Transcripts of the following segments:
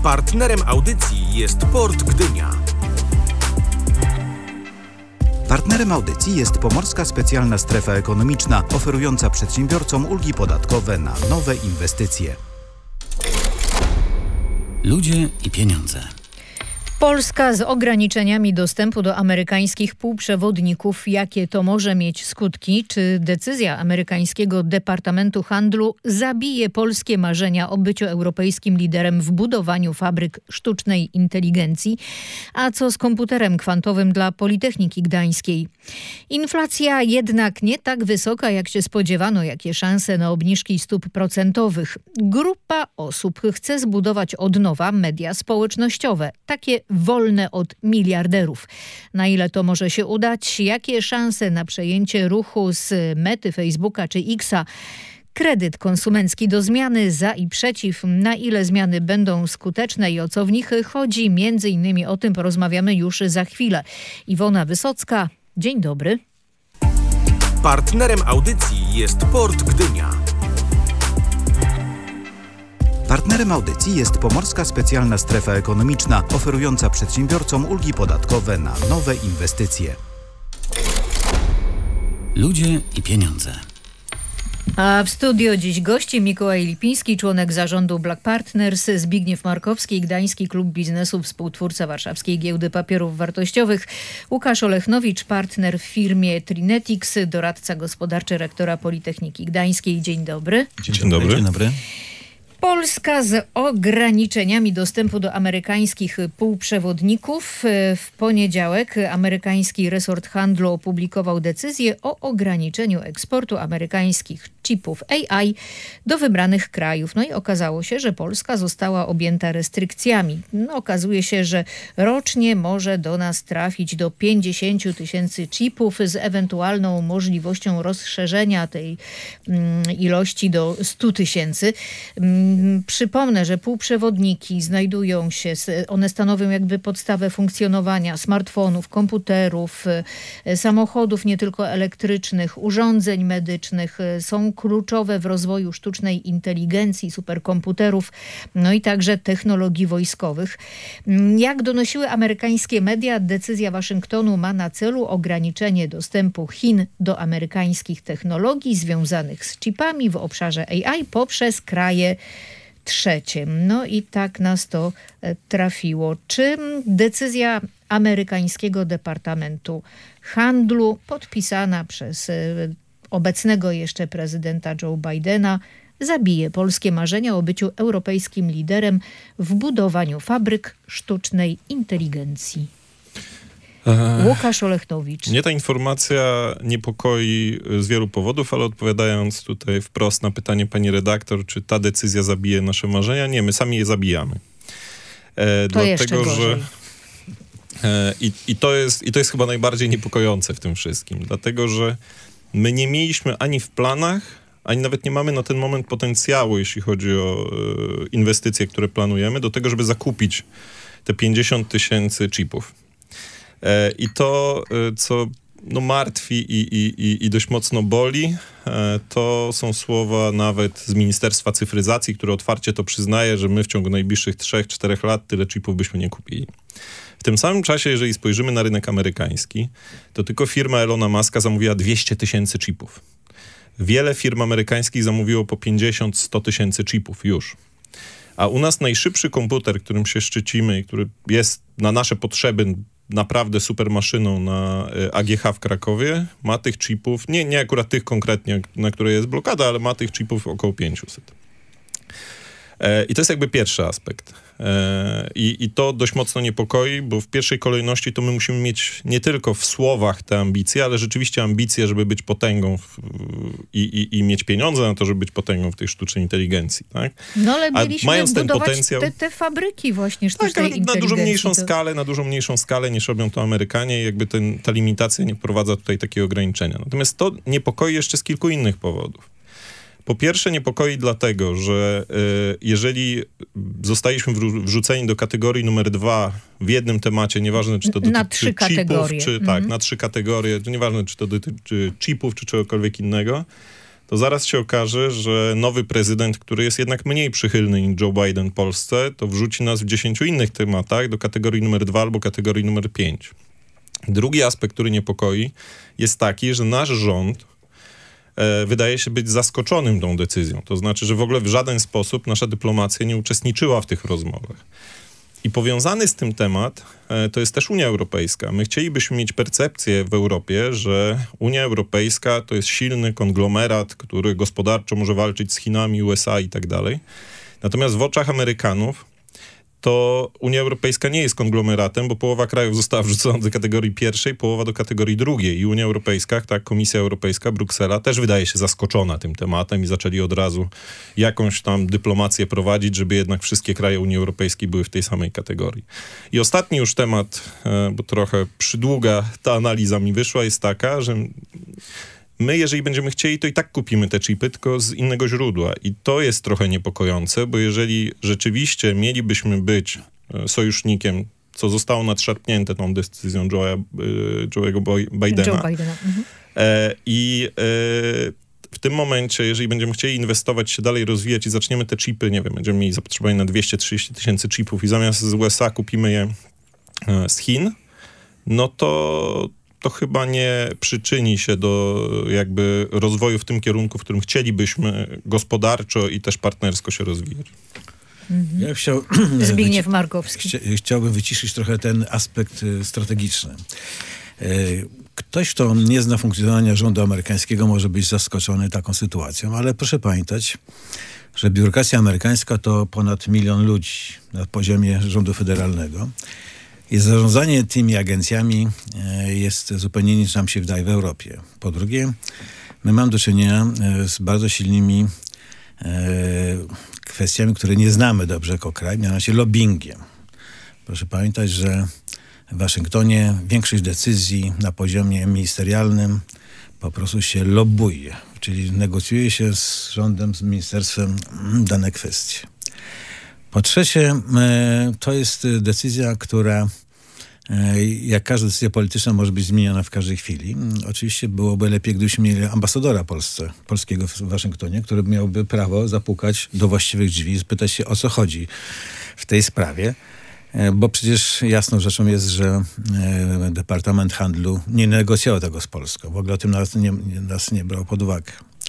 Partnerem audycji jest Port Gdynia. Partnerem audycji jest Pomorska Specjalna Strefa Ekonomiczna, oferująca przedsiębiorcom ulgi podatkowe na nowe inwestycje. Ludzie i pieniądze. Polska z ograniczeniami dostępu do amerykańskich półprzewodników. Jakie to może mieć skutki? Czy decyzja amerykańskiego Departamentu Handlu zabije polskie marzenia o byciu europejskim liderem w budowaniu fabryk sztucznej inteligencji? A co z komputerem kwantowym dla Politechniki Gdańskiej? Inflacja jednak nie tak wysoka, jak się spodziewano. Jakie szanse na obniżki stóp procentowych? Grupa osób chce zbudować od nowa media społecznościowe. Takie wolne od miliarderów. Na ile to może się udać? Jakie szanse na przejęcie ruchu z Mety, Facebooka czy Xa? Kredyt konsumencki do zmiany, za i przeciw. Na ile zmiany będą skuteczne i o co w nich chodzi? Między innymi o tym porozmawiamy już za chwilę. Iwona Wysocka, dzień dobry. Partnerem audycji jest Port Gdynia. Partnerem audycji jest Pomorska Specjalna Strefa Ekonomiczna, oferująca przedsiębiorcom ulgi podatkowe na nowe inwestycje. Ludzie i pieniądze. A w studio dziś gości Mikołaj Lipiński, członek zarządu Black Partners, Zbigniew Markowski, Gdański Klub Biznesu, współtwórca Warszawskiej Giełdy Papierów Wartościowych, Łukasz Olechnowicz, partner w firmie Trinetics, doradca gospodarczy rektora Politechniki Gdańskiej. Dzień dobry. Dzień dobry. Dzień dobry. Polska z ograniczeniami dostępu do amerykańskich półprzewodników. W poniedziałek amerykański resort handlu opublikował decyzję o ograniczeniu eksportu amerykańskich chipów AI do wybranych krajów. No i okazało się, że Polska została objęta restrykcjami. Okazuje się, że rocznie może do nas trafić do 50 000 chipów z ewentualną możliwością rozszerzenia tej ilości do 100 000. Przypomnę, że półprzewodniki znajdują się, one stanowią jakby podstawę funkcjonowania smartfonów, komputerów, samochodów nie tylko elektrycznych, urządzeń medycznych, są kluczowe w rozwoju sztucznej inteligencji, superkomputerów, no i także technologii wojskowych. Jak donosiły amerykańskie media, decyzja Waszyngtonu ma na celu ograniczenie dostępu Chin do amerykańskich technologii związanych z chipami w obszarze AI poprzez kraje trzecie. No i tak nas to trafiło. Czy decyzja amerykańskiego Departamentu Handlu podpisana przez obecnego jeszcze prezydenta Joe Bidena zabije polskie marzenia o byciu europejskim liderem w budowaniu fabryk sztucznej inteligencji? Łukasz Olechnowicz. Mnie ta informacja niepokoi z wielu powodów, ale odpowiadając tutaj wprost na pytanie pani redaktor, czy ta decyzja zabije nasze marzenia? Nie, my sami je zabijamy. Dlatego, że I to jest chyba najbardziej niepokojące w tym wszystkim, dlatego że my nie mieliśmy ani w planach, ani nawet nie mamy na ten moment potencjału, jeśli chodzi o inwestycje, które planujemy, do tego, żeby zakupić te 50 000 chipów. I to, co martwi i dość mocno boli, to są słowa nawet z Ministerstwa Cyfryzacji, które otwarcie to przyznaje, że my w ciągu najbliższych 3-4 lat tyle chipów byśmy nie kupili. W tym samym czasie, jeżeli spojrzymy na rynek amerykański, to tylko firma Elona Muska zamówiła 200 000 chipów. Wiele firm amerykańskich zamówiło po 50-100 000 chipów już. A u nas najszybszy komputer, którym się szczycimy i który jest na nasze potrzeby naprawdę super maszyną na AGH w Krakowie, ma tych chipów, nie akurat tych konkretnie, na które jest blokada, ale ma tych chipów około 500. I to jest jakby pierwszy aspekt. I to dość mocno niepokoi, bo w pierwszej kolejności to my musimy mieć nie tylko w słowach te ambicje, ale rzeczywiście ambicje, żeby być potęgą i mieć pieniądze na to, żeby być potęgą w tej sztucznej inteligencji. Tak? No ale mieliśmy mając ten budować potencjał, te fabryki właśnie sztucznej inteligencji. Na dużo mniejszą skalę niż robią to Amerykanie i jakby ta limitacja nie wprowadza tutaj takiego ograniczenia. Natomiast to niepokoi jeszcze z kilku innych powodów. Po pierwsze niepokoi dlatego, że jeżeli zostaliśmy wrzuceni do kategorii numer 2 w jednym temacie, nieważne czy to dotyczy chipów, czy na 3 kategorie, nieważne czy to dotyczy chipów, czy czegokolwiek innego, to zaraz się okaże, że nowy prezydent, który jest jednak mniej przychylny niż Joe Biden Polsce, to wrzuci nas w 10 innych tematach do kategorii numer 2 albo kategorii numer 5. Drugi aspekt, który niepokoi, jest taki, że nasz rząd wydaje się być zaskoczonym tą decyzją. To znaczy, że w ogóle w żaden sposób nasza dyplomacja nie uczestniczyła w tych rozmowach. I powiązany z tym temat to jest też Unia Europejska. My chcielibyśmy mieć percepcję w Europie, że Unia Europejska to jest silny konglomerat, który gospodarczo może walczyć z Chinami, USA i tak dalej. Natomiast w oczach Amerykanów to Unia Europejska nie jest konglomeratem, bo połowa krajów została wrzucona do kategorii pierwszej, połowa do kategorii drugiej. I Unia Europejska, tak, Komisja Europejska, Bruksela też wydaje się zaskoczona tym tematem i zaczęli od razu jakąś tam dyplomację prowadzić, żeby jednak wszystkie kraje Unii Europejskiej były w tej samej kategorii. I ostatni już temat, bo trochę przydługa ta analiza mi wyszła, jest taka, że my, jeżeli będziemy chcieli, to i tak kupimy te chipy, tylko z innego źródła. I to jest trochę niepokojące, bo jeżeli rzeczywiście mielibyśmy być sojusznikiem, co zostało nadszarpnięte tą decyzją Joe'ego Bidena. I w tym momencie, jeżeli będziemy chcieli inwestować, się dalej rozwijać i zaczniemy te chipy, nie wiem, będziemy mieli zapotrzebowanie na 230 tysięcy chipów i zamiast z USA kupimy je z Chin, no to chyba nie przyczyni się do jakby rozwoju w tym kierunku, w którym chcielibyśmy gospodarczo i też partnersko się rozwijać. Ja Zbigniew Markowski. Chciałbym wyciszyć trochę ten aspekt strategiczny. Ktoś, kto nie zna funkcjonowania rządu amerykańskiego, może być zaskoczony taką sytuacją, ale proszę pamiętać, że biurokracja amerykańska to ponad 1 milion ludzi na poziomie rządu federalnego. I zarządzanie tymi agencjami jest zupełnie niż nam się wydaje w Europie. Po drugie, my mamy do czynienia z bardzo silnymi kwestiami, które nie znamy dobrze jako kraj, mianowicie lobbyingiem. Proszę pamiętać, że w Waszyngtonie większość decyzji na poziomie ministerialnym po prostu się lobbuje, czyli negocjuje się z rządem, z ministerstwem dane kwestie. Po trzecie, to jest decyzja, która jak każda decyzja polityczna może być zmieniona w każdej chwili. Oczywiście byłoby lepiej, gdybyśmy mieli ambasadora polskiego w Waszyngtonie, który miałby prawo zapukać do właściwych drzwi i spytać się, o co chodzi w tej sprawie. Bo przecież jasną rzeczą jest, że Departament Handlu nie negocjował tego z Polską. W ogóle o tym nas nie brał pod uwagę.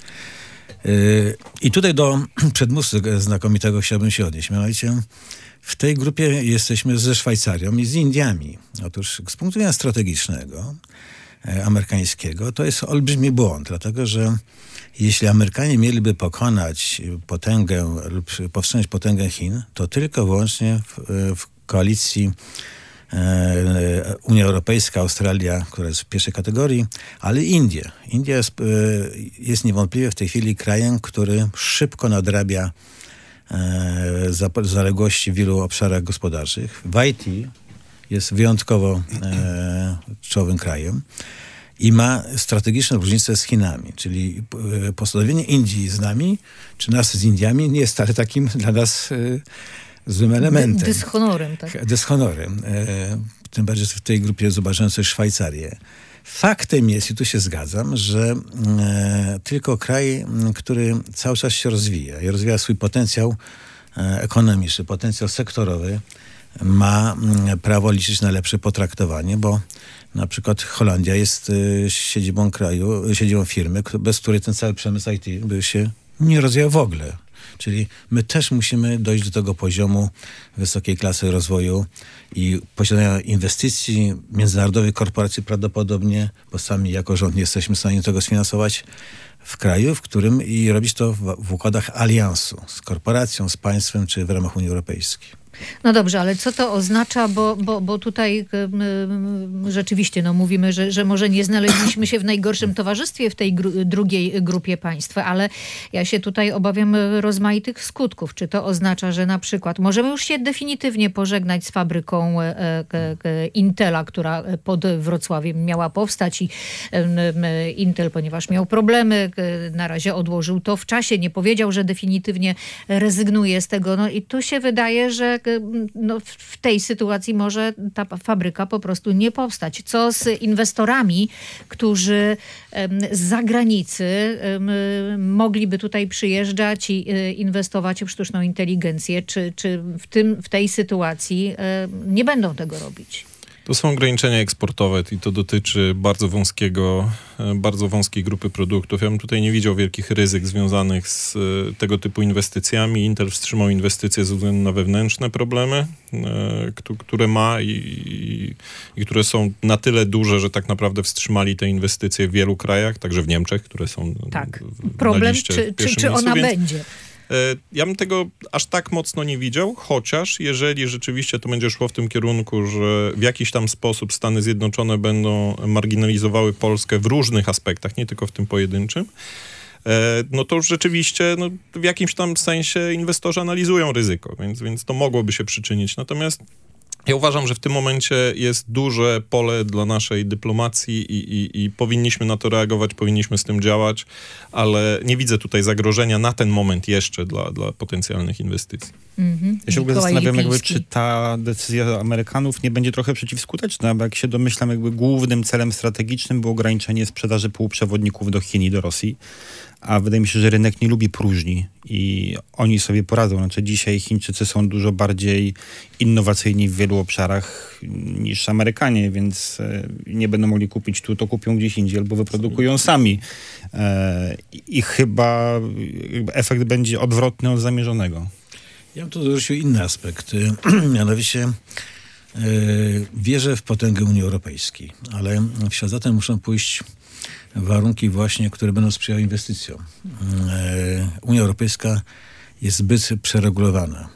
I tutaj do przedmówcy znakomitego chciałbym się odnieść. Mianowicie w tej grupie jesteśmy ze Szwajcarią i z Indiami. Otóż z punktu widzenia strategicznego, amerykańskiego, to jest olbrzymi błąd, dlatego że jeśli Amerykanie mieliby pokonać potęgę lub powstrzymać potęgę Chin, to tylko wyłącznie w koalicji Unia Europejska, Australia, która jest w pierwszej kategorii, ale Indie. India jest niewątpliwie w tej chwili krajem, który szybko nadrabia zaległości w wielu obszarach gospodarczych. W IT jest wyjątkowo czołowym krajem i ma strategiczne różnice z Chinami, czyli postanowienie Indii z nami, czy nas z Indiami nie jest wcale takim dla nas złym elementem. Dyshonorem, tak? Dyshonorem. Tym bardziej w tej grupie zobaczyłem sobie Szwajcarię. Faktem jest, i tu się zgadzam, że tylko kraj, który cały czas się rozwija i rozwija swój potencjał ekonomiczny, potencjał sektorowy, ma prawo liczyć na lepsze potraktowanie, bo na przykład Holandia jest siedzibą firmy, bez której ten cały przemysł IT by się nie rozwijał w ogóle. Czyli my też musimy dojść do tego poziomu wysokiej klasy rozwoju i posiadania inwestycji międzynarodowych korporacji prawdopodobnie, bo sami jako rząd nie jesteśmy w stanie tego sfinansować w kraju, w którym i robić to w układach aliansu z korporacją, z państwem czy w ramach Unii Europejskiej. No dobrze, ale co to oznacza, bo tutaj rzeczywiście mówimy, że może nie znaleźliśmy się w najgorszym towarzystwie w tej drugiej grupie państw, ale ja się tutaj obawiam rozmaitych skutków. Czy to oznacza, że na przykład możemy już się definitywnie pożegnać z fabryką Intela, która pod Wrocławiem miała powstać i Intel, ponieważ miał problemy, na razie odłożył to w czasie, nie powiedział, że definitywnie rezygnuje z tego. No i tu się wydaje, że no, w tej sytuacji może ta fabryka po prostu nie powstać. Co z inwestorami, którzy z zagranicy mogliby tutaj przyjeżdżać i inwestować w sztuczną inteligencję? Czy w tej sytuacji nie będą tego robić? To są ograniczenia eksportowe i to dotyczy bardzo wąskiej grupy produktów. Ja bym tutaj nie widział wielkich ryzyk związanych z tego typu inwestycjami. Intel wstrzymał inwestycje ze względu na wewnętrzne problemy, które ma i które są na tyle duże, że tak naprawdę wstrzymali te inwestycje w wielu krajach, także w Niemczech, które są problem, na liście czy ona będzie? Ja bym tego aż tak mocno nie widział, chociaż jeżeli rzeczywiście to będzie szło w tym kierunku, że w jakiś tam sposób Stany Zjednoczone będą marginalizowały Polskę w różnych aspektach, nie tylko w tym pojedynczym, no to już rzeczywiście w jakimś tam sensie inwestorzy analizują ryzyko, więc to mogłoby się przyczynić. Natomiast ja uważam, że w tym momencie jest duże pole dla naszej dyplomacji i powinniśmy na to reagować, powinniśmy z tym działać, ale nie widzę tutaj zagrożenia na ten moment jeszcze dla potencjalnych inwestycji. Ja się w ogóle zastanawiam, czy ta decyzja Amerykanów nie będzie trochę przeciwskuteczna, bo jak się domyślam, głównym celem strategicznym było ograniczenie sprzedaży półprzewodników do Chin i do Rosji, a wydaje mi się, że rynek nie lubi próżni i oni sobie poradzą. Znaczy dzisiaj Chińczycy są dużo bardziej innowacyjni w wielu obszarach niż Amerykanie, więc nie będą mogli kupić tu, to kupią gdzieś indziej albo wyprodukują sami. I chyba efekt będzie odwrotny od zamierzonego. Ja bym tu dorzucił inny aspekt. Mianowicie wierzę w potęgę Unii Europejskiej, ale w ślad za tym muszą pójść warunki właśnie, które będą sprzyjały inwestycjom. Unia Europejska jest zbyt przeregulowana.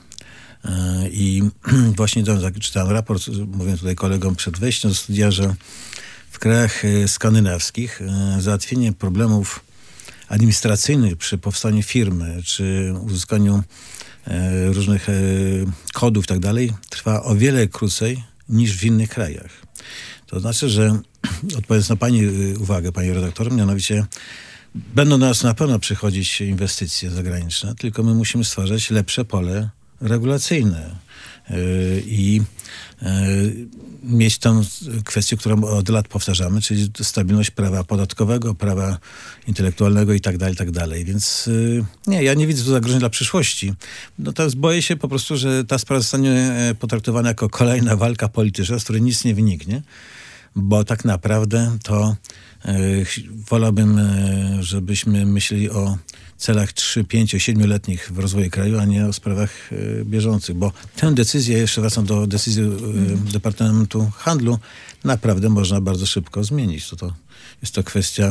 I właśnie czytałem raport, mówię tutaj kolegom przed wejściem do studia, że w krajach skandynawskich załatwienie problemów administracyjnych przy powstaniu firmy, czy uzyskaniu różnych kodów i tak dalej, trwa o wiele krócej niż w innych krajach. To znaczy, że odpowiadając na pani uwagę, pani redaktor, mianowicie będą do nas na pewno przychodzić inwestycje zagraniczne, tylko my musimy stwarzać lepsze pole regulacyjne i mieć tą kwestię, którą od lat powtarzamy, czyli stabilność prawa podatkowego, prawa intelektualnego i tak dalej. Więc nie, ja nie widzę tu zagrożeń dla przyszłości. Natomiast boję się po prostu, że ta sprawa zostanie potraktowana jako kolejna walka polityczna, z której nic nie wyniknie, bo tak naprawdę to wolałbym, żebyśmy myśleli o celach 3, 5, 7-letnich w rozwoju kraju, a nie o sprawach bieżących, bo tę decyzję, jeszcze wracam do decyzji Departamentu Handlu, naprawdę można bardzo szybko zmienić. Jest to kwestia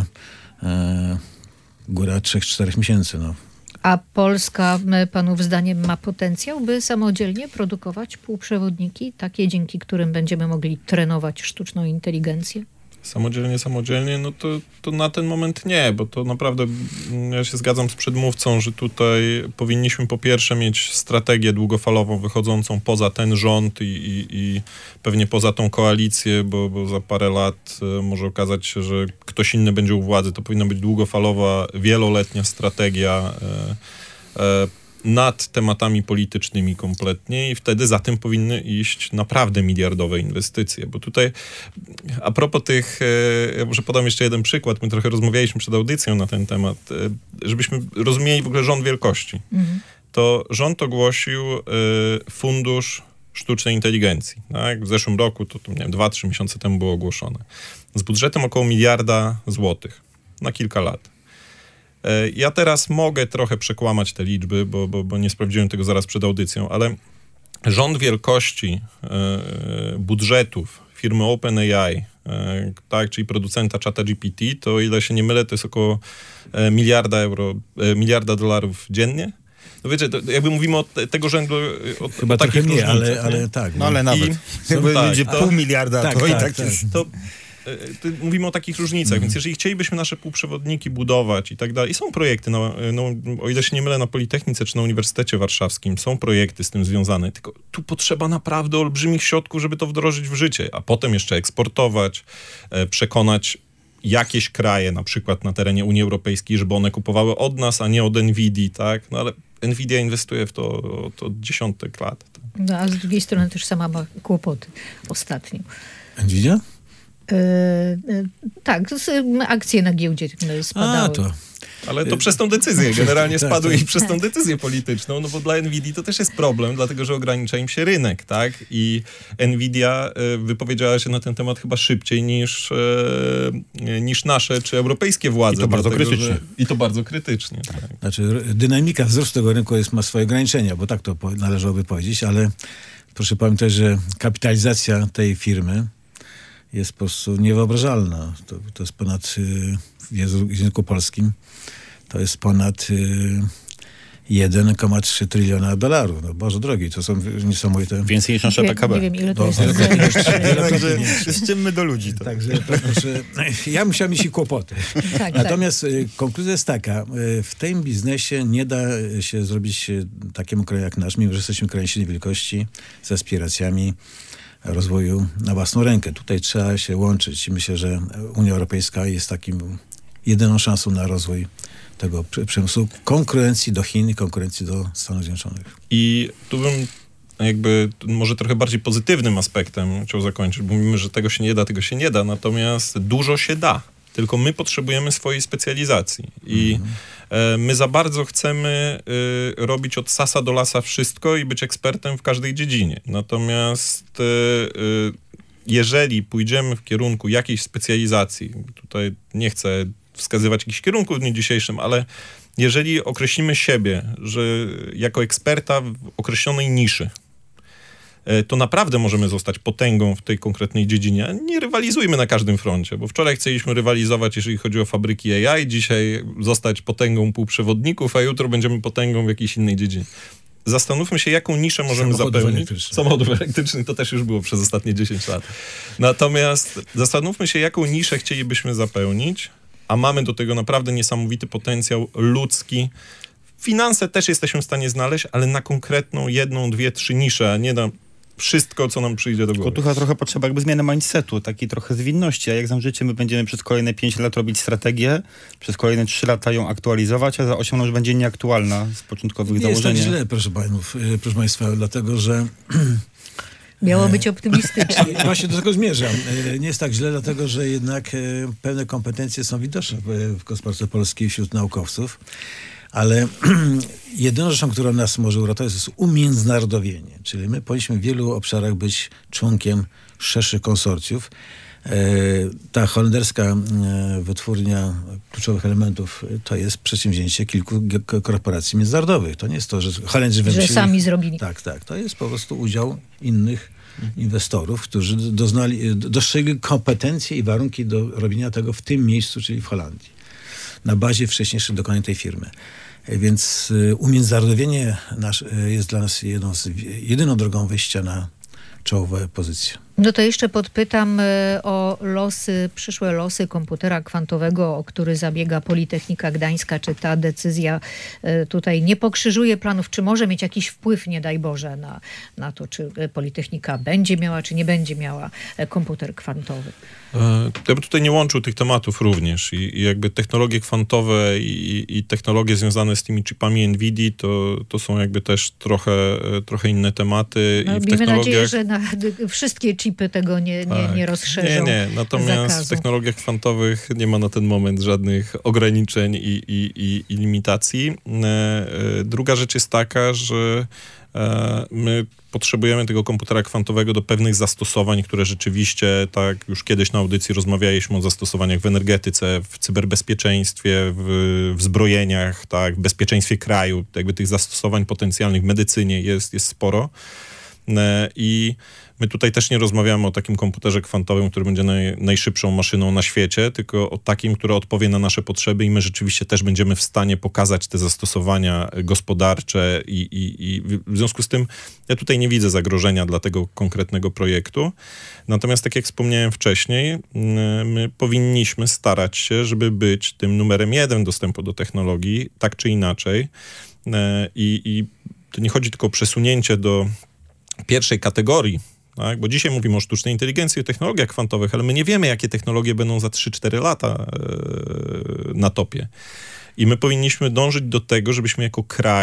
góra 3-4 miesięcy. A Polska, panów zdaniem, ma potencjał, by samodzielnie produkować półprzewodniki, takie dzięki którym będziemy mogli trenować sztuczną inteligencję? Samodzielnie, no to na ten moment nie, bo to naprawdę, ja się zgadzam z przedmówcą, że tutaj powinniśmy po pierwsze mieć strategię długofalową wychodzącą poza ten rząd i pewnie poza tą koalicję, bo za parę lat może okazać się, że ktoś inny będzie u władzy. To powinna być długofalowa, wieloletnia strategia nad tematami politycznymi kompletnie i wtedy za tym powinny iść naprawdę miliardowe inwestycje, bo tutaj a propos tych, ja może podam jeszcze jeden przykład, my trochę rozmawialiśmy przed audycją na ten temat, żebyśmy rozumieli w ogóle rząd wielkości. To rząd ogłosił fundusz sztucznej inteligencji. Tak? W zeszłym roku, to nie wiem, 2-3 miesiące temu było ogłoszone. Z budżetem około 1 miliarda złotych na kilka lat. Ja teraz mogę trochę przekłamać te liczby, bo nie sprawdziłem tego zaraz przed audycją, ale rząd wielkości budżetów firmy OpenAI, tak, czyli producenta ChatGPT, to o ile się nie mylę, to jest około miliarda dolarów dziennie. No wiecie, to jakby mówimy o tego rzędu chyba o takich trochę nie, różnicach, ale tak. No ale nawet. Jakby będzie pół miliarda, to i tak jest. Mówimy o takich różnicach, więc jeżeli chcielibyśmy nasze półprzewodniki budować i tak dalej, i są projekty, o ile się nie mylę, na Politechnice czy na Uniwersytecie Warszawskim, są projekty z tym związane, tylko tu potrzeba naprawdę olbrzymich środków, żeby to wdrożyć w życie, a potem jeszcze eksportować, przekonać jakieś kraje, na przykład na terenie Unii Europejskiej, żeby one kupowały od nas, a nie od NVIDII, tak? No ale NVIDIA inwestuje w to od dziesiątek lat. Tak? No, a z drugiej strony też sama ma kłopoty ostatnio. Nvidia? Tak, akcje na giełdzie spadały. Ale to przez tą decyzję. Generalnie spadły tak. i przez tą decyzję polityczną, no bo dla Nvidii to też jest problem, dlatego że ogranicza im się rynek, tak? I Nvidia wypowiedziała się na ten temat chyba szybciej niż nasze czy europejskie władze. I to bardzo krytycznie. I to bardzo krytycznie, tak. Znaczy, dynamika wzrostu tego rynku ma swoje ograniczenia, bo tak to należałoby powiedzieć, ale proszę pamiętać, że kapitalizacja tej firmy jest po prostu niewyobrażalna. To jest ponad, w języku polskim, to jest ponad 1,3 tryliona dolarów. No Boże drogi, to są niesamowite... Więcej niż nasze PKB. Nie wiem, ile to jest. Z czym my do ludzi. To. Także proszę, ja musiałem mieć i kłopoty. Tak, Natomiast konkluzja jest taka, w tym biznesie nie da się zrobić takiemu kraju jak nasz, mimo że jesteśmy krajem średniej wielkości, z aspiracjami rozwoju na własną rękę. Tutaj trzeba się łączyć i myślę, że Unia Europejska jest takim jedyną szansą na rozwój tego przemysłu, konkurencji do Chin i konkurencji do Stanów Zjednoczonych. I tu bym jakby może trochę bardziej pozytywnym aspektem chciał zakończyć, bo mówimy, że tego się nie da, natomiast dużo się da. Tylko my potrzebujemy swojej specjalizacji. I my za bardzo chcemy robić od sasa do lasa wszystko i być ekspertem w każdej dziedzinie. Natomiast jeżeli pójdziemy w kierunku jakiejś specjalizacji, tutaj nie chcę wskazywać jakichś kierunków w dniu dzisiejszym, ale jeżeli określimy siebie, że jako eksperta w określonej niszy, to naprawdę możemy zostać potęgą w tej konkretnej dziedzinie. Nie rywalizujmy na każdym froncie, bo wczoraj chcieliśmy rywalizować, jeżeli chodzi o fabryki AI, dzisiaj zostać potęgą półprzewodników, a jutro będziemy potęgą w jakiejś innej dziedzinie. Zastanówmy się, jaką niszę możemy zapełnić. Samochodów elektrycznych to też już było przez ostatnie 10 lat. Natomiast zastanówmy się, jaką niszę chcielibyśmy zapełnić, a mamy do tego naprawdę niesamowity potencjał ludzki. Finanse też jesteśmy w stanie znaleźć, ale na konkretną 1, 2, 3 nisze, a nie na wszystko, co nam przyjdzie do głowy. Tylko tu trochę potrzeba jakby zmiany mindsetu, takiej trochę zwinności, a jak za życie my będziemy przez kolejne 5 lat robić strategię, przez kolejne 3 lata ją aktualizować, a za 8 już będzie nieaktualna z początkowych założeń. Nie jest tak źle, proszę Państwa, dlatego, że miało być optymistycznie. Właśnie do tego zmierzam. Nie jest tak źle, dlatego że jednak pewne kompetencje są widoczne w gospodarce polskiej wśród naukowców, ale jedyną rzeczą, która nas może uratować, jest umiędzynarodowienie. Czyli my powinniśmy w wielu obszarach być członkiem szerszych konsorcjów. Ta holenderska wytwórnia kluczowych elementów to jest przedsięwzięcie kilku korporacji międzynarodowych. To nie jest to, że Holendrzy wymyślili... Że sami zrobili. Tak. To jest po prostu udział innych inwestorów, którzy dostrzegli kompetencje i warunki do robienia tego w tym miejscu, czyli w Holandii. Na bazie wcześniejszych dokonań tej firmy. Więc umiędzynarodowienie jest dla nas jedyną drogą wyjścia na czołowe pozycje. No to jeszcze podpytam o przyszłe losy komputera kwantowego, o który zabiega Politechnika Gdańska. Czy ta decyzja tutaj nie pokrzyżuje planów? Czy może mieć jakiś wpływ, nie daj Boże, na to, czy Politechnika będzie miała, czy nie będzie miała komputer kwantowy? Ja bym tutaj nie łączył tych tematów również i jakby technologie kwantowe i technologie związane z tymi chipami NVIDII to są jakby też trochę inne tematy. No, i w miejmy technologiach... nadzieję, że wszystkie chipy tego nie rozszerzą. Nie. Natomiast zakazu. w technologiach kwantowych nie ma na ten moment żadnych ograniczeń i limitacji. Druga rzecz jest taka, że my potrzebujemy tego komputera kwantowego do pewnych zastosowań, które rzeczywiście, tak już kiedyś na audycji rozmawialiśmy o zastosowaniach w energetyce, w cyberbezpieczeństwie, w zbrojeniach, tak, w bezpieczeństwie kraju. Jakby tych zastosowań potencjalnych w medycynie jest sporo. I my tutaj też nie rozmawiamy o takim komputerze kwantowym, który będzie najszybszą maszyną na świecie, tylko o takim, który odpowie na nasze potrzeby i my rzeczywiście też będziemy w stanie pokazać te zastosowania gospodarcze i w związku z tym ja tutaj nie widzę zagrożenia dla tego konkretnego projektu. Natomiast tak jak wspomniałem wcześniej, my powinniśmy starać się, żeby być tym numerem 1 dostępu do technologii, tak czy inaczej. I to nie chodzi tylko o przesunięcie do pierwszej kategorii, tak? Bo dzisiaj mówimy o sztucznej inteligencji, o technologiach kwantowych, ale my nie wiemy, jakie technologie będą za 3-4 lata na topie. I my powinniśmy dążyć do tego, żebyśmy jako kraj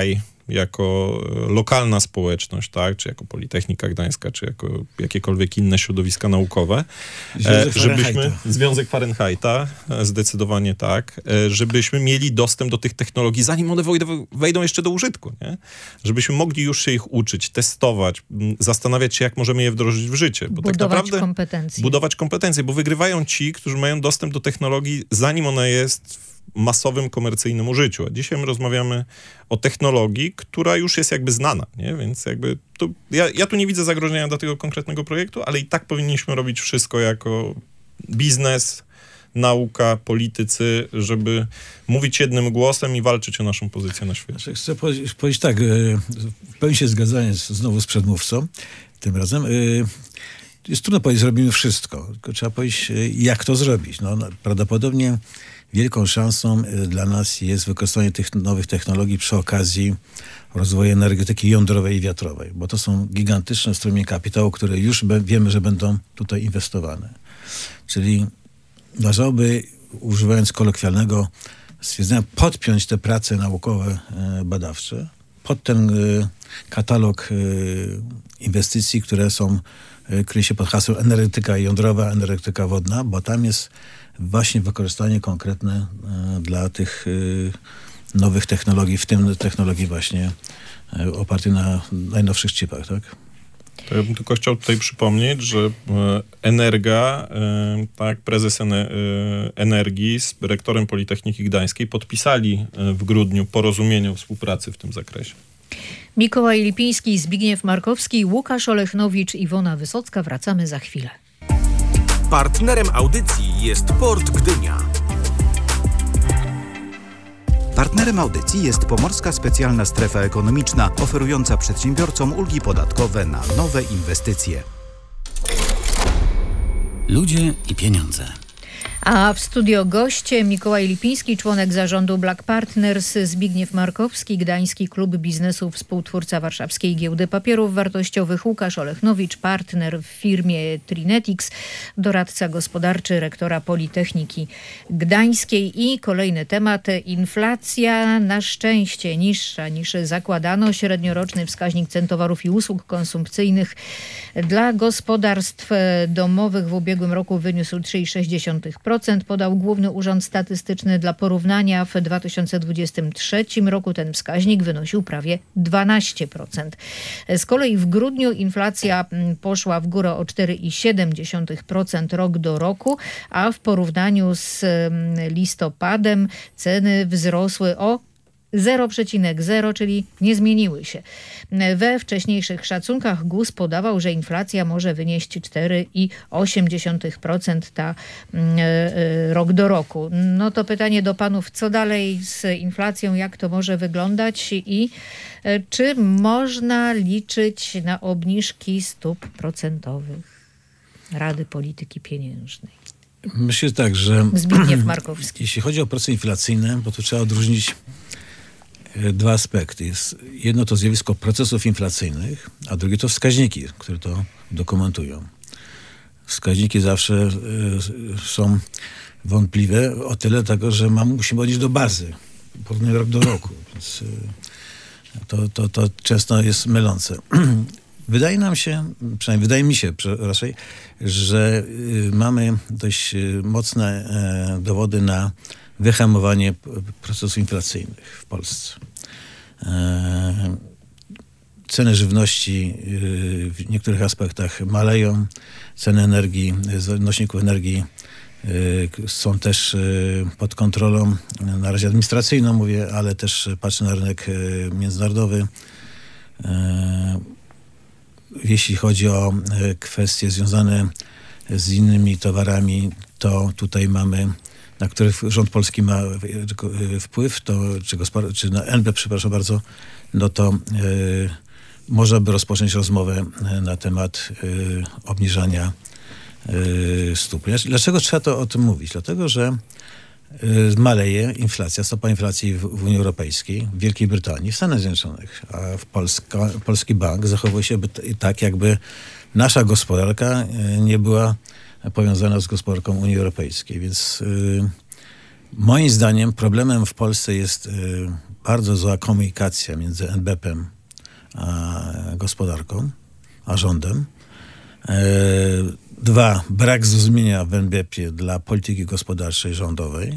jako lokalna społeczność, tak, czy jako Politechnika Gdańska, czy jako jakiekolwiek inne środowiska naukowe, Związek Fahrenheita, zdecydowanie tak, żebyśmy mieli dostęp do tych technologii, zanim one wejdą jeszcze do użytku, nie? Żebyśmy mogli już się ich uczyć, testować, zastanawiać się, jak możemy je wdrożyć w życie. Bo budować kompetencje, bo wygrywają ci, którzy mają dostęp do technologii, zanim ona jest w masowym, komercyjnym użyciu. A dzisiaj my rozmawiamy o technologii, która już jest jakby znana, nie? Więc jakby ja tu nie widzę zagrożenia dla tego konkretnego projektu, ale i tak powinniśmy robić wszystko jako biznes, nauka, politycy, żeby mówić jednym głosem i walczyć o naszą pozycję na świecie. Chcę powiedzieć tak, w pełni się zgadzam znowu z przedmówcą tym razem. Jest trudno powiedzieć, zrobimy wszystko, tylko trzeba powiedzieć, jak to zrobić. Prawdopodobnie wielką szansą dla nas jest wykorzystanie tych nowych technologii przy okazji rozwoju energetyki jądrowej i wiatrowej, bo to są gigantyczne strumienie kapitału, które już wiemy, że będą tutaj inwestowane. Czyli należałoby, używając kolokwialnego stwierdzenia, podpiąć te prace naukowe, badawcze pod ten katalog inwestycji, które kryje się pod hasłem energetyka jądrowa, energetyka wodna, bo tam jest właśnie wykorzystanie konkretne dla tych nowych technologii, w tym technologii właśnie opartej na najnowszych chipach, tak? To ja bym tylko chciał tutaj przypomnieć, że Energa, tak, prezes Energii z rektorem Politechniki Gdańskiej podpisali w grudniu porozumienie o współpracy w tym zakresie. Mikołaj Lipiński, Zbigniew Markowski, Łukasz Olechnowicz, Iwona Wysocka. Wracamy za chwilę. Partnerem audycji jest Port Gdynia. Partnerem audycji jest Pomorska Specjalna Strefa Ekonomiczna, oferująca przedsiębiorcom ulgi podatkowe na nowe inwestycje. Ludzie i pieniądze. A w studio goście Mikołaj Lipiński, członek zarządu Black Partners, Zbigniew Markowski, Gdański Klub Biznesu, współtwórca Warszawskiej Giełdy Papierów Wartościowych, Łukasz Olechnowicz, partner w firmie Trinetics, doradca gospodarczy rektora Politechniki Gdańskiej. I kolejny temat, inflacja na szczęście niższa niż zakładano. Średnioroczny wskaźnik cen towarów i usług konsumpcyjnych dla gospodarstw domowych w ubiegłym roku wyniósł 3,6%. Podał Główny Urząd Statystyczny. Dla porównania w 2023 roku ten wskaźnik wynosił prawie 12%. Z kolei w grudniu inflacja poszła w górę o 4,7% rok do roku, a w porównaniu z listopadem ceny wzrosły o 0,0, czyli nie zmieniły się. We wcześniejszych szacunkach GUS podawał, że inflacja może wynieść 4,8% rok do roku. No to pytanie do panów, co dalej z inflacją, jak to może wyglądać i czy można liczyć na obniżki stóp procentowych Rady Polityki Pieniężnej? Myślę tak, że Zbigniew Markowski. Jeśli chodzi o procesy inflacyjne, bo tu trzeba odróżnić dwa aspekty. Jedno to zjawisko procesów inflacyjnych, a drugie to wskaźniki, które to dokumentują. Wskaźniki zawsze są wątpliwe o tyle tego, że musimy odnieść do bazy, porównanie rok do roku. Więc to często jest mylące. Wydaje mi się raczej, że mamy dość mocne dowody na wyhamowanie procesów inflacyjnych w Polsce. Ceny żywności w niektórych aspektach maleją, ceny energii, nośników energii są też pod kontrolą, na razie administracyjną mówię, ale też patrzę na rynek międzynarodowy. Jeśli chodzi o kwestie związane z innymi towarami, to tutaj mamy, na których rząd polski ma wpływ, czy na NB, przepraszam bardzo, no to można by rozpocząć rozmowę na temat obniżania stóp. Dlaczego trzeba o tym mówić? Dlatego, że maleje inflacja, stopa inflacji w Unii Europejskiej, w Wielkiej Brytanii, w Stanach Zjednoczonych, a polski bank zachowuje się tak, jakby nasza gospodarka nie była powiązana z gospodarką Unii Europejskiej. Więc moim zdaniem problemem w Polsce jest bardzo zła komunikacja między NBP-em a gospodarką, a rządem. 2, brak zrozumienia w NBP-ie dla polityki gospodarczej rządowej.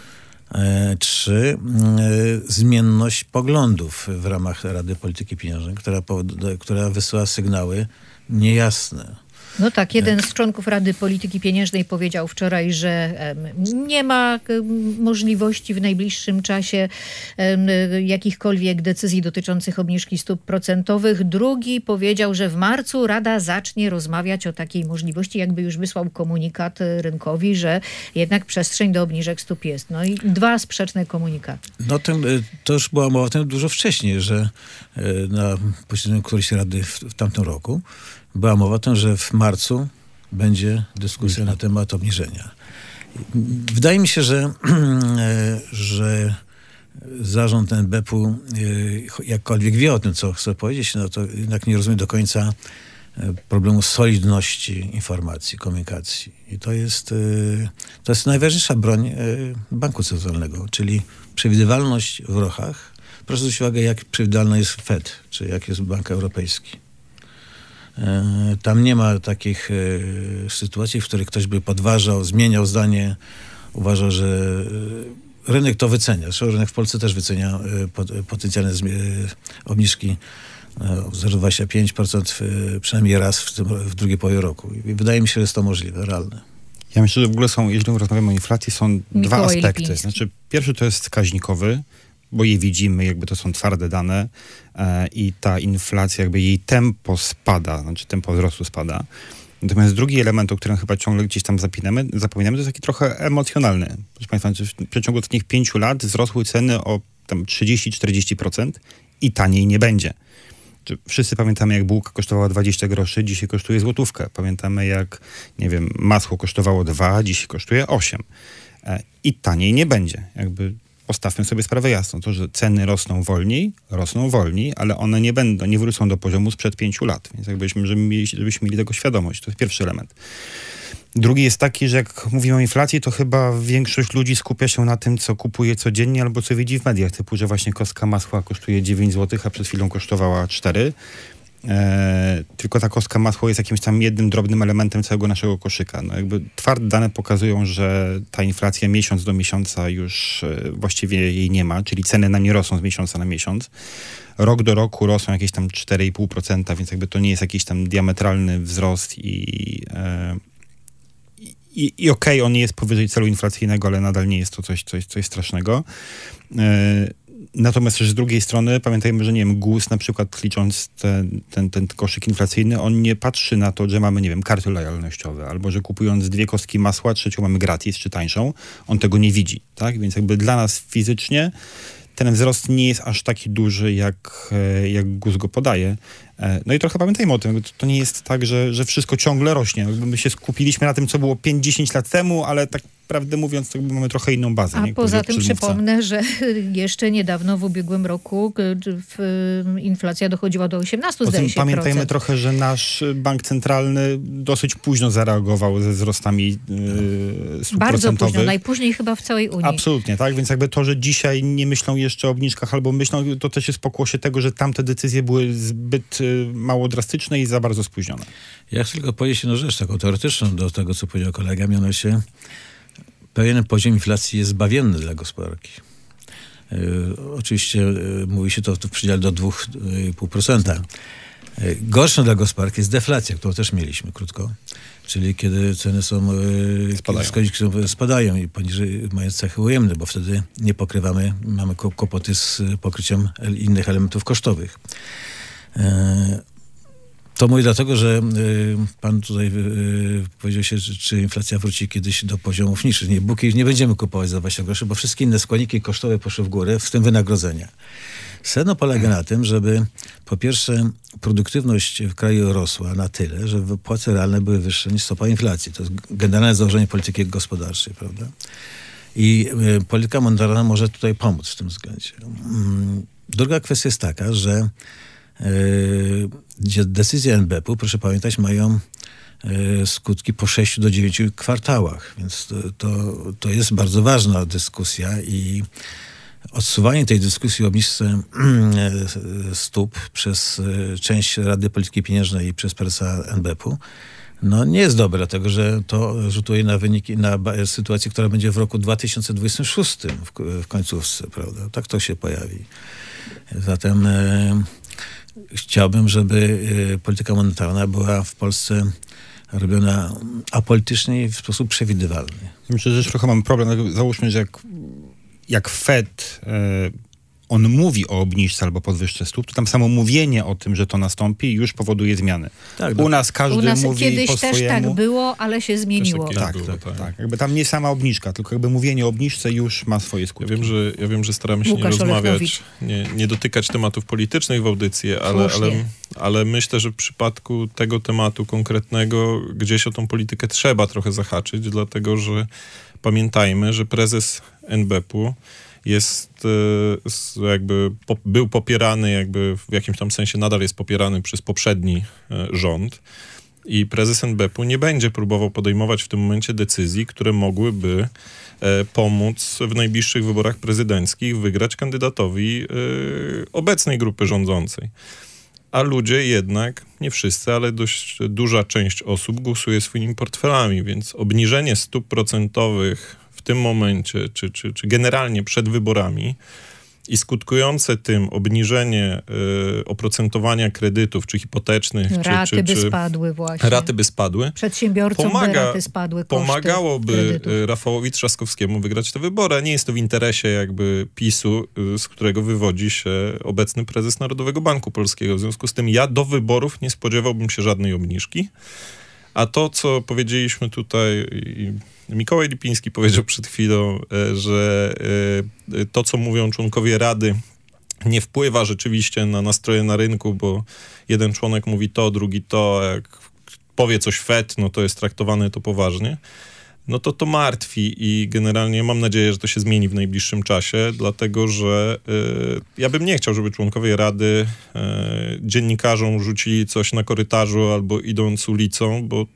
3, zmienność poglądów w ramach Rady Polityki Pieniężnej, która wysyła sygnały niejasne. No tak, jeden z członków Rady Polityki Pieniężnej powiedział wczoraj, że nie ma możliwości w najbliższym czasie jakichkolwiek decyzji dotyczących obniżki stóp procentowych. Drugi powiedział, że w marcu Rada zacznie rozmawiać o takiej możliwości, jakby już wysłał komunikat rynkowi, że jednak przestrzeń do obniżek stóp jest. No i 2 sprzeczne komunikaty. No to już była mowa o tym dużo wcześniej, że na posiedzeniu którejś rady w tamtym roku była mowa o tym, że w marcu będzie dyskusja na temat obniżenia. Wydaje mi się, że zarząd NBP-u jakkolwiek wie o tym, co chce powiedzieć, no to jednak nie rozumie do końca problemu solidności informacji, komunikacji. I to jest najważniejsza broń banku centralnego, czyli przewidywalność w ruchach. Proszę zwrócić uwagę, jak przewidywalny jest Fed, czy jak jest Bank Europejski. Tam nie ma takich sytuacji, w których ktoś by podważał, zmieniał zdanie, uważał, że rynek to wycenia. Zresztą rynek w Polsce też wycenia potencjalne obniżki 0,25% przynajmniej raz w drugiej połowie roku. I wydaje mi się, że jest to możliwe, realne. Ja myślę, że w ogóle jeżeli rozmawiamy o inflacji, są dwa aspekty. Znaczy, pierwszy to jest wskaźnikowy, bo je widzimy, jakby to są twarde dane i ta inflacja, jakby jej tempo spada, znaczy tempo wzrostu spada. Natomiast drugi element, o którym chyba ciągle gdzieś tam zapominamy, to jest taki trochę emocjonalny. Proszę Państwa, w przeciągu ostatnich 5 lat wzrosły ceny o tam 30-40% i taniej nie będzie. Wszyscy pamiętamy, jak bułka kosztowała 20 groszy, dzisiaj kosztuje złotówkę. Pamiętamy, jak, nie wiem, masło kosztowało 2, dzisiaj kosztuje 8. I taniej nie będzie. Jakby postawmy sobie sprawę jasno. To, że ceny rosną wolniej, ale one nie wrócą do poziomu sprzed 5 lat. Więc żebyśmy mieli tego świadomość. To jest pierwszy element. Drugi jest taki, że jak mówimy o inflacji, to chyba większość ludzi skupia się na tym, co kupuje codziennie albo co widzi w mediach. Typu, że właśnie kostka masła kosztuje 9 zł, a przed chwilą kosztowała 4. Tylko ta kostka masła jest jakimś tam jednym drobnym elementem całego naszego koszyka. No jakby twarde dane pokazują, że ta inflacja miesiąc do miesiąca już właściwie jej nie ma, czyli ceny nam nie rosną z miesiąca na miesiąc. Rok do roku rosną jakieś tam 4,5%, więc jakby to nie jest jakiś tam diametralny wzrost i okej, on nie jest powyżej celu inflacyjnego, ale nadal nie jest to coś strasznego. Natomiast też z drugiej strony pamiętajmy, że nie wiem, GUS na przykład licząc ten koszyk inflacyjny, on nie patrzy na to, że mamy, nie wiem, karty lojalnościowe, albo że kupując 2 kostki masła, trzecią mamy gratis czy tańszą, on tego nie widzi, tak? Więc jakby dla nas fizycznie ten wzrost nie jest aż taki duży, jak GUS go podaje. No i trochę pamiętajmy o tym, to nie jest tak, że wszystko ciągle rośnie. Jakby my się skupiliśmy na tym, co było 5-10 lat temu, ale tak prawdę mówiąc, to mamy trochę inną bazę. A poza tym przypomnę, że jeszcze niedawno w ubiegłym roku inflacja dochodziła do 18%. Pamiętajmy trochę, że nasz bank centralny dosyć późno zareagował ze wzrostami stóp bardzo procentowych. Późno, najpóźniej chyba w całej Unii. Absolutnie, tak? Więc jakby to, że dzisiaj nie myślą jeszcze o obniżkach albo myślą, to też jest pokłosie tego, że tamte decyzje były zbyt mało drastyczne i za bardzo spóźnione. Ja chcę tylko powiedzieć jedną rzecz taką teoretyczną do tego, co powiedział kolega, mianowicie pewien poziom inflacji jest zbawienny dla gospodarki. Oczywiście mówi się to w przedziale do 2,5%. Gorszą dla gospodarki jest deflacja, którą też mieliśmy krótko. Czyli kiedy ceny spadają i poniżej mają cechy ujemne, bo wtedy nie pokrywamy, mamy kłopoty z pokryciem innych elementów kosztowych. To mówię dlatego, że pan tutaj powiedział się, czy inflacja wróci kiedyś do poziomów niższych. Nie, buki nie będziemy kupować za 20 groszy, bo wszystkie inne składniki kosztowe poszły w górę, w tym wynagrodzenia. Sedno polega na tym, żeby po pierwsze produktywność w kraju rosła na tyle, że płace realne były wyższe niż stopa inflacji. To jest generalne założenie polityki gospodarczej, prawda? I polityka monetarna może tutaj pomóc w tym względzie. Druga kwestia jest taka, że decyzje NBP-u, proszę pamiętać, mają skutki po 6 do 9 kwartałach, więc to jest bardzo ważna dyskusja i odsuwanie tej dyskusji o obniżce stóp przez część Rady Polityki Pieniężnej i przez prezesa NBP-u nie jest dobre, dlatego że to rzutuje na wyniki, na sytuację, która będzie w roku 2026 w końcówce, prawda? Tak to się pojawi. Zatem chciałbym, żeby polityka monetarna była w Polsce robiona apolitycznie i w sposób przewidywalny. Myślę, że trochę mamy problem. Załóżmy, że jak Fed on mówi o obniżce albo podwyżce stóp, to tam samo mówienie o tym, że to nastąpi, już powoduje zmiany. Tak, u nas każdy mówi kiedyś po swojemu. Kiedyś też tak było, ale się zmieniło. Tak. Jakby tam nie sama obniżka, tylko jakby mówienie o obniżce już ma swoje skutki. Ja wiem, że staramy się nie rozmawiać, nie dotykać tematów politycznych w audycji, ale myślę, że w przypadku tego tematu konkretnego gdzieś o tą politykę trzeba trochę zahaczyć, dlatego że pamiętajmy, że prezes NBP-u był popierany, w jakimś tam sensie nadal jest popierany przez poprzedni rząd i prezes NBP-u nie będzie próbował podejmować w tym momencie decyzji, które mogłyby pomóc w najbliższych wyborach prezydenckich wygrać kandydatowi obecnej grupy rządzącej. A ludzie jednak, nie wszyscy, ale dość duża część osób głosuje swoimi portfelami, więc obniżenie stóp procentowych w tym momencie, czy generalnie przed wyborami i skutkujące tym obniżenie oprocentowania kredytów, czy hipotecznych, raty by spadły właśnie. Raty by spadły. Przedsiębiorcom by raty spadły, pomagałoby kredytów. Rafałowi Trzaskowskiemu wygrać te wybory, a nie jest to w interesie PiS-u, z którego wywodzi się obecny prezes Narodowego Banku Polskiego. W związku z tym ja do wyborów nie spodziewałbym się żadnej obniżki. A to, co powiedzieliśmy tutaj, Mikołaj Lipiński powiedział przed chwilą, że to, co mówią członkowie Rady, nie wpływa rzeczywiście na nastroje na rynku, bo jeden członek mówi to, drugi to, jak powie coś Fed, to jest traktowane to poważnie. To martwi i generalnie mam nadzieję, że to się zmieni w najbliższym czasie, dlatego że ja bym nie chciał, żeby członkowie Rady dziennikarzom rzucili coś na korytarzu albo idąc ulicą, bo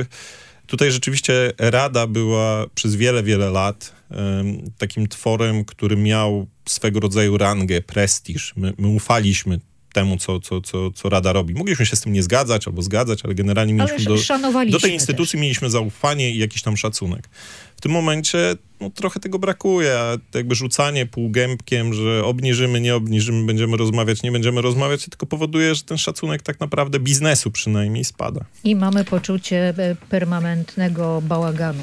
tutaj rzeczywiście Rada była przez wiele, wiele lat takim tworem, który miał swego rodzaju rangę, prestiż. My ufaliśmy temu, co Rada robi. Mogliśmy się z tym nie zgadzać albo zgadzać, ale generalnie mieliśmy do tej instytucji też mieliśmy zaufanie i jakiś tam szacunek. W tym momencie trochę tego brakuje, a rzucanie półgębkiem, że obniżymy, nie obniżymy, będziemy rozmawiać, nie będziemy rozmawiać, tylko powoduje, że ten szacunek tak naprawdę biznesu przynajmniej spada. I mamy poczucie permanentnego bałaganu.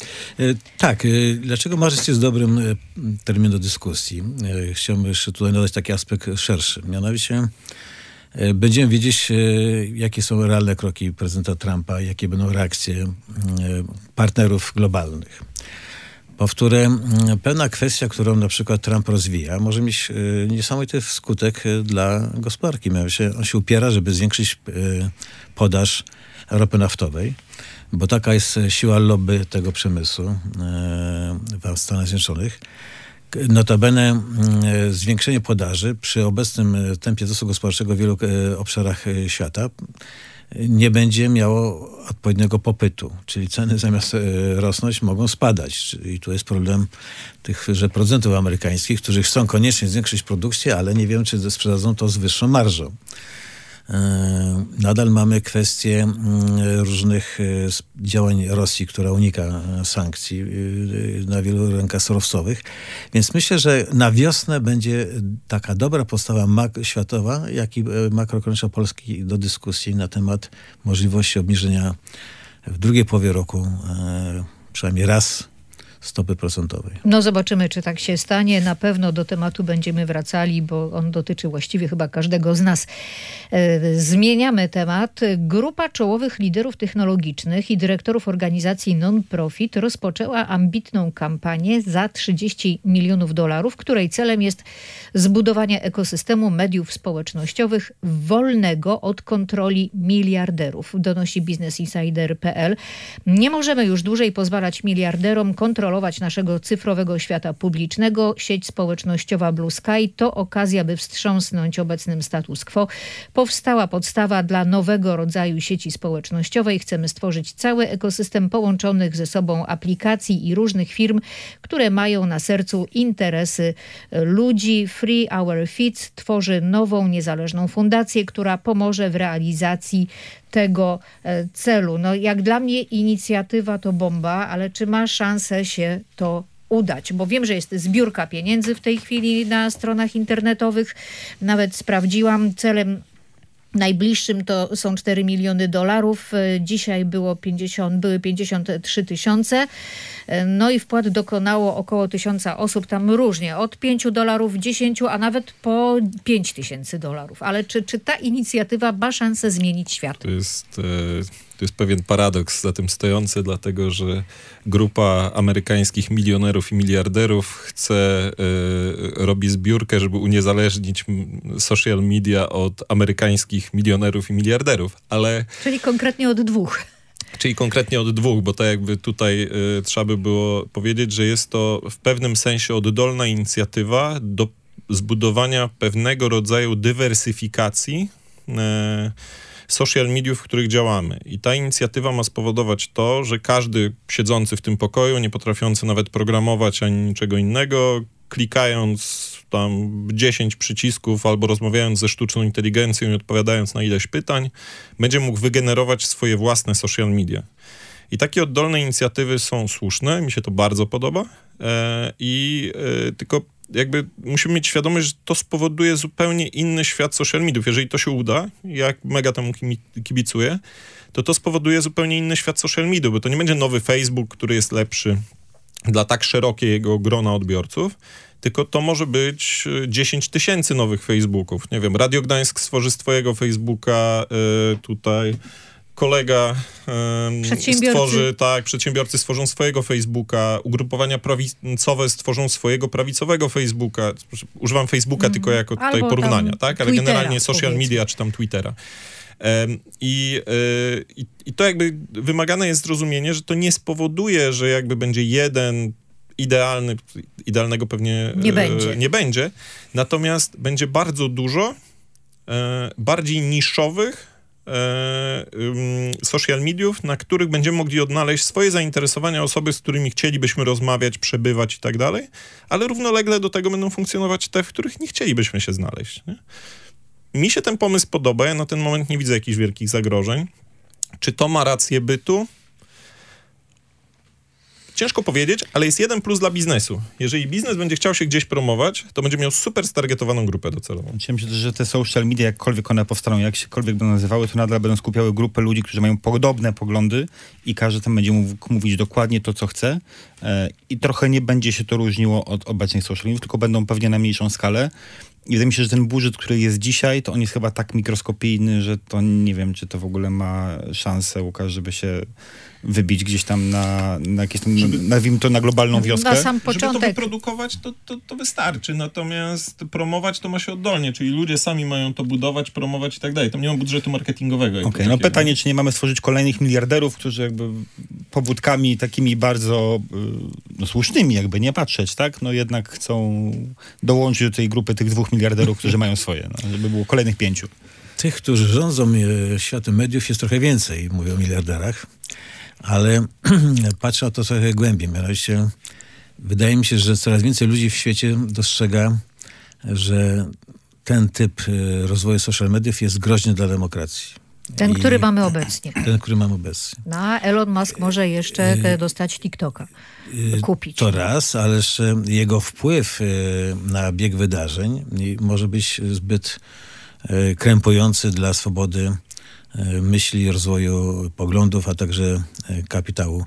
Tak, dlaczego marzec jest dobrym terminem do dyskusji? Chciałbym jeszcze tutaj dodać taki aspekt szerszy. Mianowicie będziemy wiedzieć, jakie są realne kroki prezydenta Trumpa, jakie będą reakcje partnerów globalnych. Powtórzę, pewna kwestia, którą na przykład Trump rozwija, może mieć niesamowity skutek dla gospodarki. Mianowicie on się upiera, żeby zwiększyć podaż ropy naftowej, bo taka jest siła lobby tego przemysłu w Stanach Zjednoczonych. Notabene zwiększenie podaży przy obecnym tempie wzrostu gospodarczego w wielu obszarach świata nie będzie miało odpowiedniego popytu, czyli ceny zamiast rosnąć mogą spadać. I tu jest problem tychże producentów amerykańskich, którzy chcą koniecznie zwiększyć produkcję, ale nie wiem, czy sprzedadzą to z wyższą marżą. Nadal mamy kwestię różnych działań Rosji, która unika sankcji na wielu rynkach surowcowych. Więc myślę, że na wiosnę będzie taka dobra postawa światowa, jak i makroekonomiczna Polski do dyskusji na temat możliwości obniżenia w drugiej połowie roku przynajmniej raz stopy procentowej. Zobaczymy, czy tak się stanie. Na pewno do tematu będziemy wracali, bo on dotyczy właściwie chyba każdego z nas. Zmieniamy temat. Grupa czołowych liderów technologicznych i dyrektorów organizacji non-profit rozpoczęła ambitną kampanię za $30 milionów, której celem jest zbudowanie ekosystemu mediów społecznościowych wolnego od kontroli miliarderów. Donosi biznesinsider.pl. Nie możemy już dłużej pozwalać miliarderom kontrolować kontrolować naszego cyfrowego świata publicznego. Sieć społecznościowa Blue Sky to okazja, by wstrząsnąć obecnym status quo. Powstała podstawa dla nowego rodzaju sieci społecznościowej. Chcemy stworzyć cały ekosystem połączonych ze sobą aplikacji i różnych firm, które mają na sercu interesy ludzi. Free Our Feeds tworzy nową, niezależną fundację, która pomoże w realizacji tego celu. No, jak dla mnie inicjatywa to bomba, ale czy ma szansę się to udać? Bo wiem, że jest zbiórka pieniędzy w tej chwili na stronach internetowych. Nawet sprawdziłam, celem najbliższym to są $4 miliony. Dzisiaj były 53 000. No i wpłat dokonało około 1000 osób, tam różnie, od $5, 10, a nawet po $5000. Ale czy ta inicjatywa ma szansę zmienić świat? To jest pewien paradoks za tym stojący, dlatego że grupa amerykańskich milionerów i miliarderów robi zbiórkę, żeby uniezależnić social media od amerykańskich milionerów i miliarderów, ale... Czyli konkretnie od dwóch. Bo to jakby tutaj trzeba by było powiedzieć, że jest to w pewnym sensie oddolna inicjatywa do zbudowania pewnego rodzaju dywersyfikacji social mediów, w których działamy. I ta inicjatywa ma spowodować to, że każdy siedzący w tym pokoju, nie potrafiący nawet programować ani niczego innego, klikając tam 10 przycisków albo rozmawiając ze sztuczną inteligencją i odpowiadając na ileś pytań, będzie mógł wygenerować swoje własne social media. I takie oddolne inicjatywy są słuszne, mi się to bardzo podoba, tylko jakby musimy mieć świadomość, że to spowoduje zupełnie inny świat social mediów. Jeżeli to się uda, jak mega temu kibicuję, to spowoduje zupełnie inny świat social mediów, bo to nie będzie nowy Facebook, który jest lepszy dla tak szerokiego grona odbiorców, tylko to może być 10 000 nowych Facebooków. Nie wiem, Radio Gdańsk stworzy swojego Facebooka, tutaj kolega przedsiębiorcy stworzą swojego Facebooka, ugrupowania prawicowe stworzą swojego prawicowego Facebooka. Używam Facebooka tylko jako tutaj porównania, tak? Ale generalnie social media czy tam Twittera. I to jakby wymagane jest zrozumienie, że to nie spowoduje, że jakby będzie jeden idealnego pewnie nie będzie. Natomiast będzie bardzo dużo bardziej niszowych social mediów, na których będziemy mogli odnaleźć swoje zainteresowania, osoby, z którymi chcielibyśmy rozmawiać, przebywać i tak dalej, ale równolegle do tego będą funkcjonować te, w których nie chcielibyśmy się znaleźć. Nie? Mi się ten pomysł podoba, ja na ten moment nie widzę jakichś wielkich zagrożeń. Czy to ma rację bytu? Ciężko powiedzieć, ale jest jeden plus dla biznesu. Jeżeli biznes będzie chciał się gdzieś promować, to będzie miał super stargetowaną grupę docelową. Myślę, że te social media, jakkolwiek one powstaną, jakkolwiek będą nazywały, to nadal będą skupiały grupę ludzi, którzy mają podobne poglądy i każdy tam będzie mógł mówić dokładnie to, co chce. I trochę nie będzie się to różniło od obecnych social mediów, tylko będą pewnie na mniejszą skalę. I wydaje mi się, że ten budżet, który jest dzisiaj, to on jest chyba tak mikroskopijny, że to nie wiem, czy to w ogóle ma szansę, Łukasz, żeby się wybić gdzieś tam na jakieś tam, nazwijmy to, na globalną wioskę. Na sam początek. Żeby to wyprodukować, to wystarczy. Natomiast promować to ma się oddolnie, czyli ludzie sami mają to budować, promować i tak dalej. Tam nie ma budżetu marketingowego. Okej, no pytanie, czy nie mamy stworzyć kolejnych miliarderów, którzy jakby pobudkami takimi bardzo słusznymi, jakby nie patrzeć, tak? No jednak chcą dołączyć do tej grupy tych 2 miliarderów, którzy mają swoje, żeby było kolejnych 5. Tych, którzy rządzą światem mediów, jest trochę więcej, mówię o miliarderach, ale patrzę o to trochę głębiej. Mianowicie wydaje mi się, że coraz więcej ludzi w świecie dostrzega, że ten typ rozwoju social mediów jest groźny dla demokracji. Ten, który mamy obecnie. Ten, który mamy obecnie. No, Elon Musk może jeszcze dostać TikToka. Kupić. To raz, ale jeszcze jego wpływ na bieg wydarzeń może być zbyt krępujący dla swobody myśli, rozwoju poglądów, a także kapitału.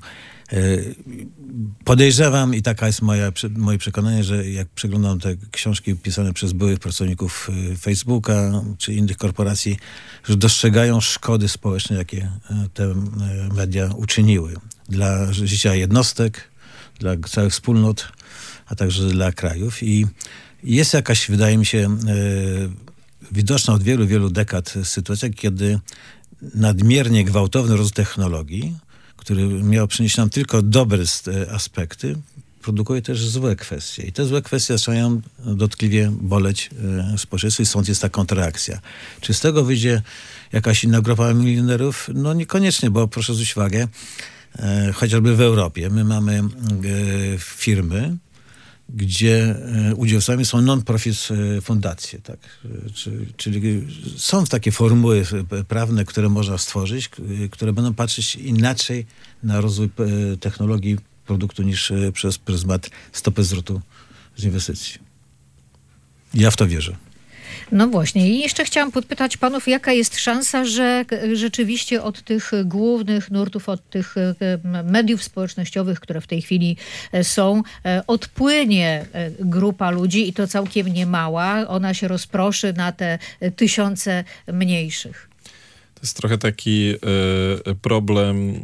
Podejrzewam i taka jest moje przekonanie, że jak przeglądam te książki pisane przez byłych pracowników Facebooka czy innych korporacji, że dostrzegają szkody społeczne, jakie te media uczyniły dla życia jednostek, dla całych wspólnot, a także dla krajów. I jest jakaś, wydaje mi się, widoczna od wielu, wielu dekad sytuacja, kiedy nadmiernie gwałtowny rozwój technologii który miał przynieść nam tylko dobre aspekty, produkuje też złe kwestie. I te złe kwestie zaczynają dotkliwie boleć społeczeństwo i stąd jest ta kontrreakcja. Czy z tego wyjdzie jakaś inna grupa milionerów? No niekoniecznie, bo proszę zwrócić uwagę, chociażby w Europie my mamy firmy, gdzie udziałowcami są non-profit fundacje, tak? Czyli są takie formuły prawne, które można stworzyć, które będą patrzeć inaczej na rozwój technologii produktu niż przez pryzmat stopy zwrotu z inwestycji. Ja w to wierzę. No właśnie. I jeszcze chciałam podpytać panów, jaka jest szansa, że rzeczywiście od tych głównych nurtów, od tych mediów społecznościowych, które w tej chwili są, odpłynie grupa ludzi i to całkiem niemała. Ona się rozproszy na te tysiące mniejszych. To jest trochę taki problem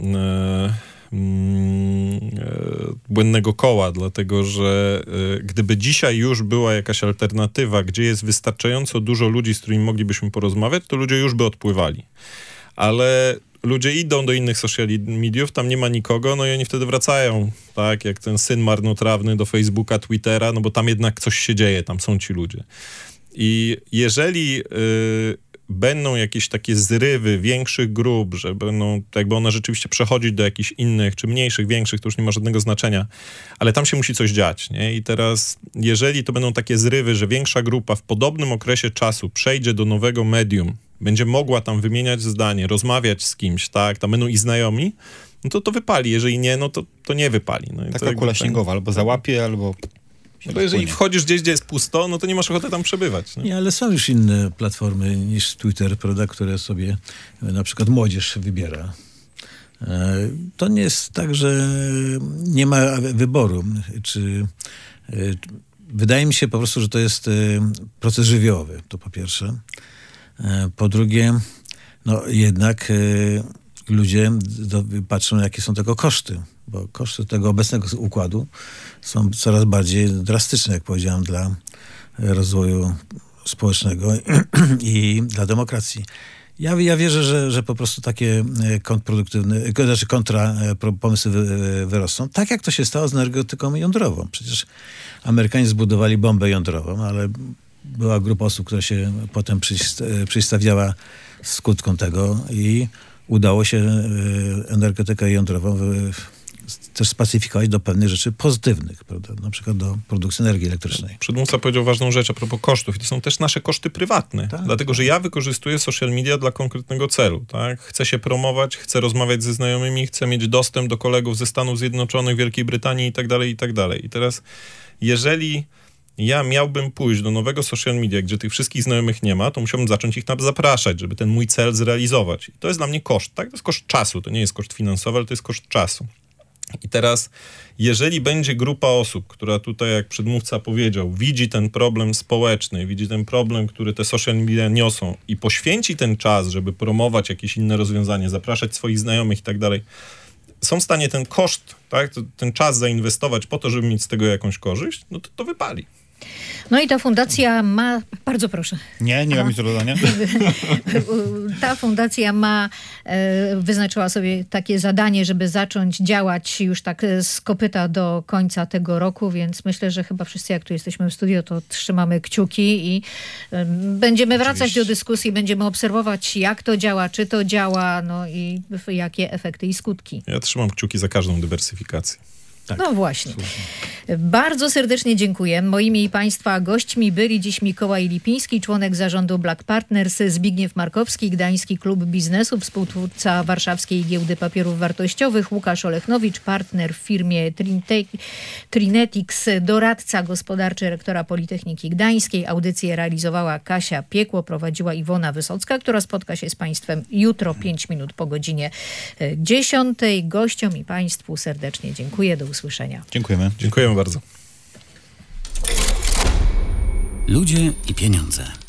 błędnego koła, dlatego że gdyby dzisiaj już była jakaś alternatywa, gdzie jest wystarczająco dużo ludzi, z którymi moglibyśmy porozmawiać, to ludzie już by odpływali. Ale ludzie idą do innych social mediów, tam nie ma nikogo, no i oni wtedy wracają, tak, jak ten syn marnotrawny do Facebooka, Twittera, no bo tam jednak coś się dzieje, tam są ci ludzie. I jeżeli będą jakieś takie zrywy większych grup, że będą jakby one rzeczywiście przechodzić do jakichś innych, czy mniejszych, większych, to już nie ma żadnego znaczenia, ale tam się musi coś dziać, nie? I teraz, jeżeli to będą takie zrywy, że większa grupa w podobnym okresie czasu przejdzie do nowego medium, będzie mogła tam wymieniać zdanie, rozmawiać z kimś, tak, tam będą i znajomi, no to wypali, jeżeli nie, no to nie wypali. No i taka kula śniegowa, albo załapie, albo... No bo jeżeli wchodzisz gdzieś, gdzie jest pusto, no to nie masz ochoty tam przebywać. Nie, ale są już inne platformy niż Twitter, prawda, które sobie na przykład młodzież wybiera. To nie jest tak, że nie ma wyboru. Wydaje mi się po prostu, że to jest proces żywiołowy, to po pierwsze. Po drugie, no jednak ludzie patrzą, jakie są tego koszty, bo koszty tego obecnego układu są coraz bardziej drastyczne, jak powiedziałem, dla rozwoju społecznego i dla demokracji. Ja wierzę, że po prostu takie kontra pomysły wyrosną. Tak jak to się stało z energetyką jądrową. Przecież Amerykanie zbudowali bombę jądrową, ale była grupa osób, która się potem przeciwstawiała skutkom tego i udało się energetykę jądrową też spacyfikować do pewnych rzeczy pozytywnych, prawda? Na przykład do produkcji energii elektrycznej. Przedmówca powiedział ważną rzecz a propos kosztów i to są też nasze koszty prywatne, dlatego że ja wykorzystuję social media dla konkretnego celu, tak? Chcę się promować, chcę rozmawiać ze znajomymi, chcę mieć dostęp do kolegów ze Stanów Zjednoczonych, Wielkiej Brytanii i tak dalej, i tak dalej. I teraz, jeżeli ja miałbym pójść do nowego social media, gdzie tych wszystkich znajomych nie ma, to musiałbym zacząć ich tam zapraszać, żeby ten mój cel zrealizować. I to jest dla mnie koszt, tak? To jest koszt czasu, to nie jest koszt finansowy, ale to jest koszt czasu. I teraz, jeżeli będzie grupa osób, która tutaj, jak przedmówca powiedział, widzi ten problem społeczny, widzi ten problem, który te social media niosą i poświęci ten czas, żeby promować jakieś inne rozwiązanie, zapraszać swoich znajomych i tak dalej, są w stanie ten koszt, tak, ten czas zainwestować po to, żeby mieć z tego jakąś korzyść, no to wypali. No i ta fundacja ma... Bardzo proszę. Nie mam nic do dodania. Ta fundacja wyznaczyła sobie takie zadanie, żeby zacząć działać już tak z kopyta do końca tego roku, więc myślę, że chyba wszyscy, jak tu jesteśmy w studio, to trzymamy kciuki i będziemy wracać do dyskusji, będziemy obserwować, jak to działa, czy to działa, no i jakie efekty i skutki. Ja trzymam kciuki za każdą dywersyfikację. Tak. No właśnie. Słusznie. Bardzo serdecznie dziękuję. Moimi i Państwa gośćmi byli dziś Mikołaj Lipiński, członek zarządu Black Partners, Zbigniew Markowski, Gdański Klub Biznesu, współtwórca Warszawskiej Giełdy Papierów Wartościowych, Łukasz Olechnowicz, partner w firmie Trinetics, doradca gospodarczy rektora Politechniki Gdańskiej. Audycję realizowała Kasia Piekło, prowadziła Iwona Wysocka, która spotka się z Państwem jutro 5 minut po godzinie 10. Gościom i Państwu serdecznie dziękuję. Do usłyszenia. Dziękujemy. Dziękujemy bardzo. Ludzie i pieniądze.